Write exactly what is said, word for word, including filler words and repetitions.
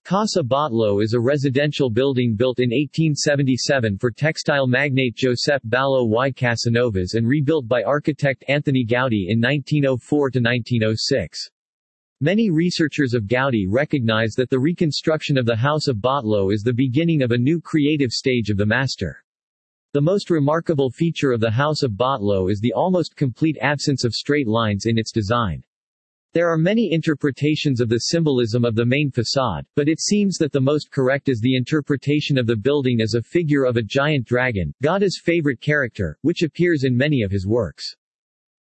Casa Batlló is a residential building built in eighteen seventy-seven for textile magnate Josep Ballo y Casanovas and rebuilt by architect Anthony Gaudí in nineteen oh four to nineteen oh six. Many researchers of Gaudí recognize that the reconstruction of the House of Batlló is the beginning of a new creative stage of the master. The most remarkable feature of the House of Batlló is the almost complete absence of straight lines in its design. There are many interpretations of the symbolism of the main facade, but it seems that the most correct is the interpretation of the building as a figure of a giant dragon, Gaudí's favorite character, which appears in many of his works.